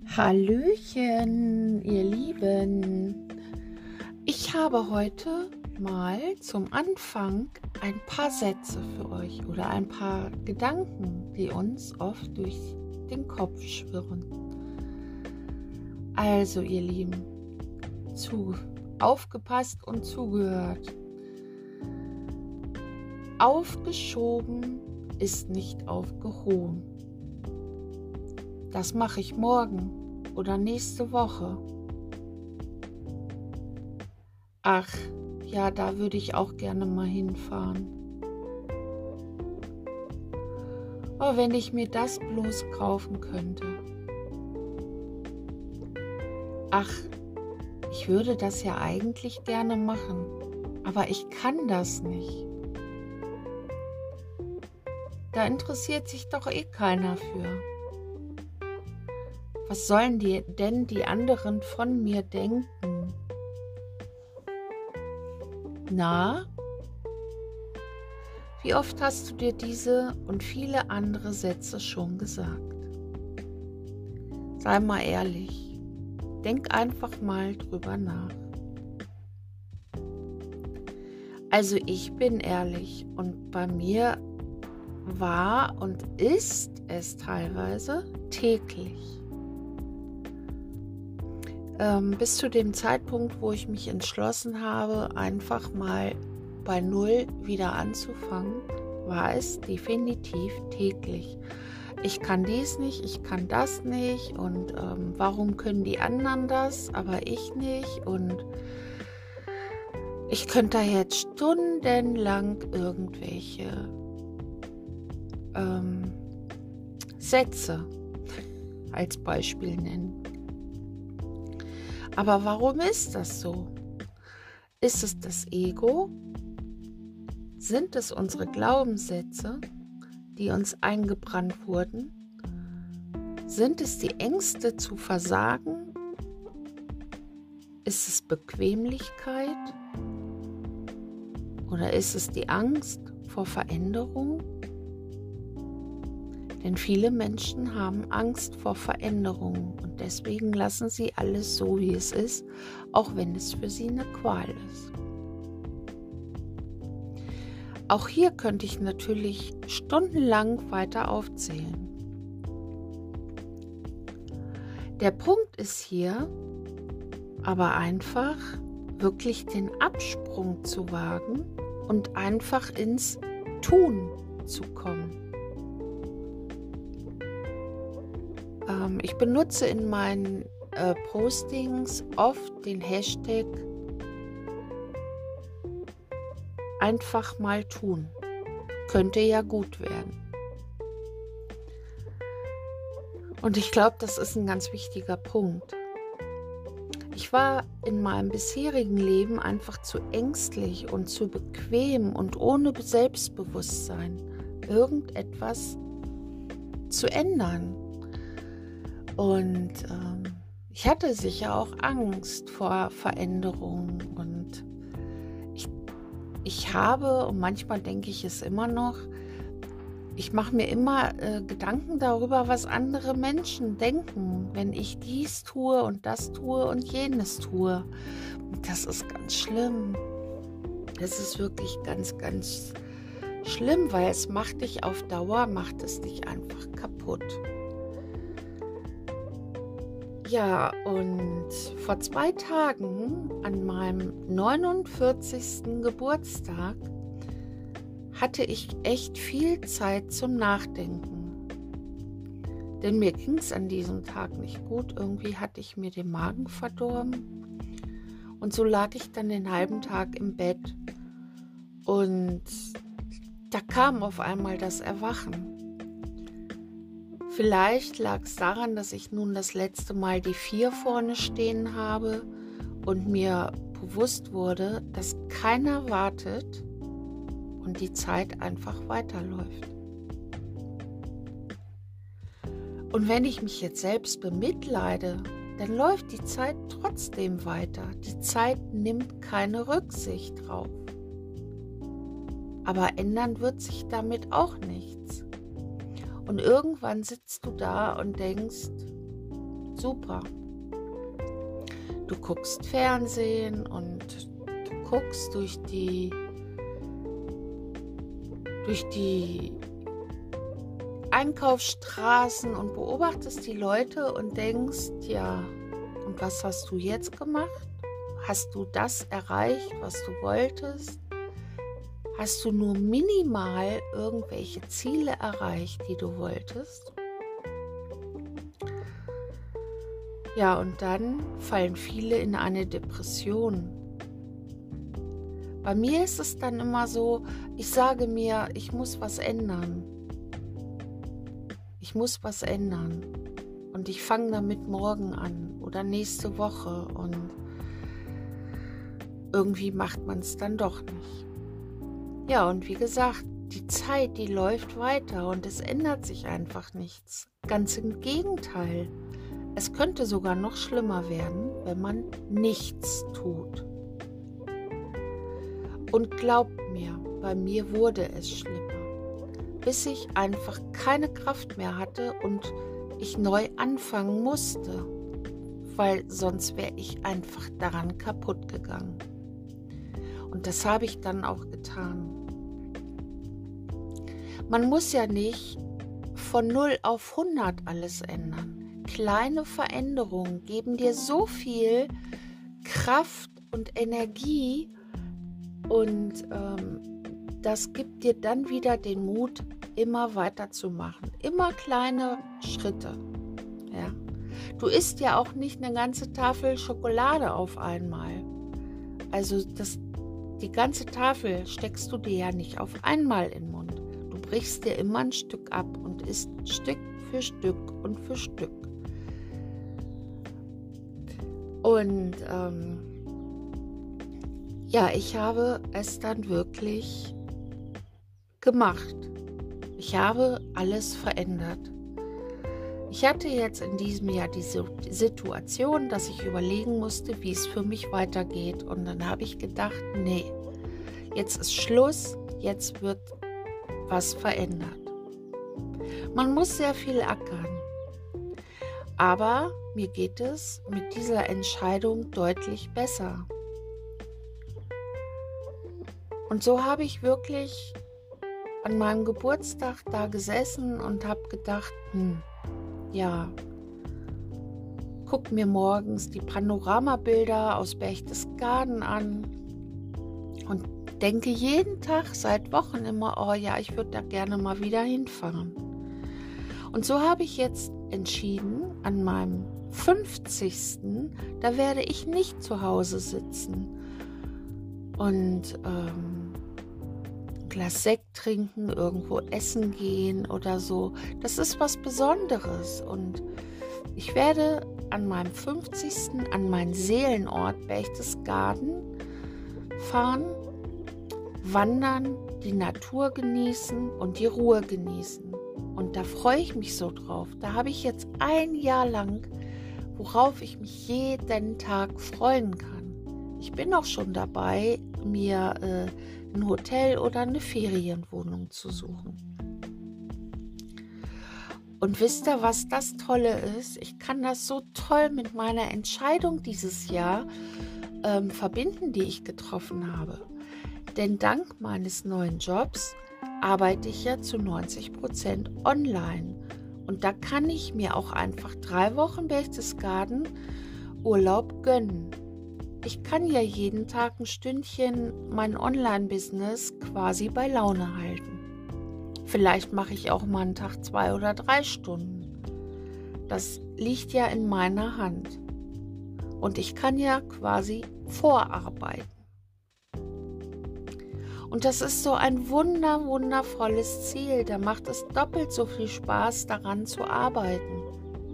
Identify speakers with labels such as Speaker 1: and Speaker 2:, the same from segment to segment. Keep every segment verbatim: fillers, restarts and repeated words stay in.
Speaker 1: Hallöchen, ihr Lieben. Ich habe heute mal zum Anfang ein paar Sätze für euch oder ein paar Gedanken, die uns oft durch den Kopf schwirren. Also, ihr Lieben, zu, aufgepasst und zugehört. Aufgeschoben ist nicht aufgehoben. Das mache ich morgen oder nächste Woche. Ach, ja, da würde ich auch gerne mal hinfahren. Aber wenn ich mir das bloß kaufen könnte. Ach, ich würde das ja eigentlich gerne machen, aber ich kann das nicht. Da interessiert sich doch eh keiner für. Was sollen die denn die anderen von mir denken? Na? Wie oft hast du dir diese und viele andere Sätze schon gesagt? Sei mal ehrlich. Denk einfach mal drüber nach. Also ich bin ehrlich und bei mir war und ist es teilweise täglich. Ähm, bis zu dem Zeitpunkt, wo ich mich entschlossen habe, einfach mal bei Null wieder anzufangen, war es definitiv täglich. Ich kann dies nicht, ich kann das nicht und ähm, warum können die anderen das, aber ich nicht und ich könnte da jetzt stundenlang irgendwelche ähm, Sätze als Beispiel nennen. Aber warum ist das so? Ist es das Ego? Sind es unsere Glaubenssätze, die uns eingebrannt wurden? Sind es die Ängste zu versagen? Ist es Bequemlichkeit? Oder ist es die Angst vor Veränderung? Denn viele Menschen haben Angst vor Veränderungen und deswegen lassen sie alles so, wie es ist, auch wenn es für sie eine Qual ist. Auch hier könnte ich natürlich stundenlang weiter aufzählen. Der Punkt ist hier aber einfach, wirklich den Absprung zu wagen und einfach ins Tun zu kommen. Ich benutze in meinen äh, Postings oft den Hashtag einfach mal tun. Könnte ja gut werden. Und ich glaube, das ist ein ganz wichtiger Punkt. Ich war in meinem bisherigen Leben einfach zu ängstlich und zu bequem und ohne Selbstbewusstsein, irgendetwas zu ändern. Und ähm, ich hatte sicher auch Angst vor Veränderung und ich, ich habe, und manchmal denke ich es immer noch, ich mache mir immer äh, Gedanken darüber, was andere Menschen denken, wenn ich dies tue und das tue und jenes tue. Und das ist ganz schlimm. Das ist wirklich ganz, ganz schlimm, weil es macht dich auf Dauer, macht es dich einfach kaputt. Ja, und vor zwei Tagen an meinem neunundvierzigsten Geburtstag hatte ich echt viel Zeit zum Nachdenken. Denn mir ging es an diesem Tag nicht gut. Irgendwie hatte ich mir den Magen verdorben. Und so lag ich dann den halben Tag im Bett. Und da kam auf einmal das Erwachen. Vielleicht lag es daran, dass ich nun das letzte Mal die vier vorne stehen habe und mir bewusst wurde, dass keiner wartet und die Zeit einfach weiterläuft. Und wenn ich mich jetzt selbst bemitleide, dann läuft die Zeit trotzdem weiter. Die Zeit nimmt keine Rücksicht drauf. Aber ändern wird sich damit auch nichts. Und irgendwann sitzt du da und denkst, super. Du guckst Fernsehen und du guckst durch die durch die Einkaufsstraßen und beobachtest die Leute und denkst, ja, und was hast du jetzt gemacht? Hast du das erreicht, was du wolltest? Hast du nur minimal irgendwelche Ziele erreicht, die du wolltest? Ja, und dann fallen viele in eine Depression. Bei mir ist es dann immer so, ich sage mir, ich muss was ändern. Ich muss was ändern. Und ich fange damit morgen an oder nächste Woche. Und irgendwie macht man es dann doch nicht. Ja, und wie gesagt, die Zeit, die läuft weiter und es ändert sich einfach nichts. Ganz im Gegenteil. Es könnte sogar noch schlimmer werden, wenn man nichts tut. Und glaubt mir, bei mir wurde es schlimmer, bis ich einfach keine Kraft mehr hatte und ich neu anfangen musste, weil sonst wäre ich einfach daran kaputt gegangen. Und das habe ich dann auch getan. Man muss ja nicht von null auf hundert alles ändern. Kleine Veränderungen geben dir so viel Kraft und Energie und ähm, das gibt dir dann wieder den Mut, immer weiterzumachen. Immer kleine Schritte. Ja? Du isst ja auch nicht eine ganze Tafel Schokolade auf einmal. Also das, die ganze Tafel steckst du dir ja nicht auf einmal in den Mund. Du brichst dir immer ein Stück ab und isst Stück für Stück und für Stück. Und ähm, ja, ich habe es dann wirklich gemacht. Ich habe alles verändert. Ich hatte jetzt in diesem Jahr diese Situation, dass ich überlegen musste, wie es für mich weitergeht. Und dann habe ich gedacht, nee, jetzt ist Schluss, jetzt wird was verändert. Man muss sehr viel ackern. Aber mir geht es mit dieser Entscheidung deutlich besser. Und so habe ich wirklich an meinem Geburtstag da gesessen und habe gedacht, hm, ja, guck mir morgens die Panoramabilder aus Berchtesgaden an und denke jeden Tag seit Wochen immer, oh ja, ich würde da gerne mal wieder hinfahren. Und so habe ich jetzt entschieden, an meinem fünfzigsten da werde ich nicht zu Hause sitzen und ähm, ein Glas Sekt trinken, irgendwo essen gehen oder so. Das ist was Besonderes und ich werde an meinem fünfzigsten an meinen Seelenort Berchtesgaden fahren, wandern, die Natur genießen und die Ruhe genießen. Und da freue ich mich so drauf. Da habe ich jetzt ein Jahr lang, worauf ich mich jeden Tag freuen kann. Ich bin auch schon dabei, mir äh, ein Hotel oder eine Ferienwohnung zu suchen. Und wisst ihr, was das Tolle ist? Ich kann das so toll mit meiner Entscheidung dieses Jahr ähm, verbinden, die ich getroffen habe. Denn dank meines neuen Jobs arbeite ich ja zu neunzig Prozent online. Und da kann ich mir auch einfach drei Wochen Berchtesgaden Urlaub gönnen. Ich kann ja jeden Tag ein Stündchen mein Online-Business quasi bei Laune halten. Vielleicht mache ich auch mal einen Tag zwei oder drei Stunden. Das liegt ja in meiner Hand. Und ich kann ja quasi vorarbeiten. Und das ist so ein wunder, wundervolles Ziel. Da macht es doppelt so viel Spaß, daran zu arbeiten.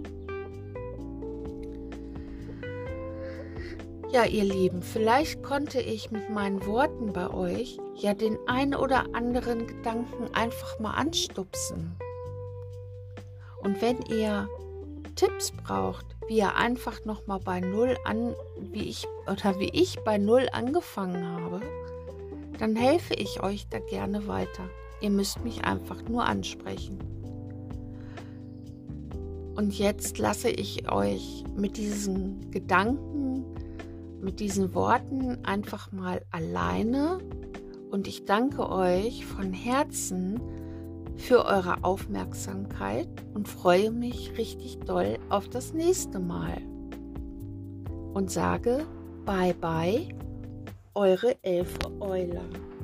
Speaker 1: Ja, ihr Lieben, vielleicht konnte ich mit meinen Worten bei euch ja den ein oder anderen Gedanken einfach mal anstupsen. Und wenn ihr Tipps braucht, wie ihr einfach nochmal bei Null an, wie ich oder wie ich bei Null angefangen habe, dann helfe ich euch da gerne weiter. Ihr müsst mich einfach nur ansprechen. Und jetzt lasse ich euch mit diesen Gedanken, mit diesen Worten einfach mal alleine. Und ich danke euch von Herzen für eure Aufmerksamkeit und freue mich richtig doll auf das nächste Mal. Und sage Bye bye, eure Elfe Eule.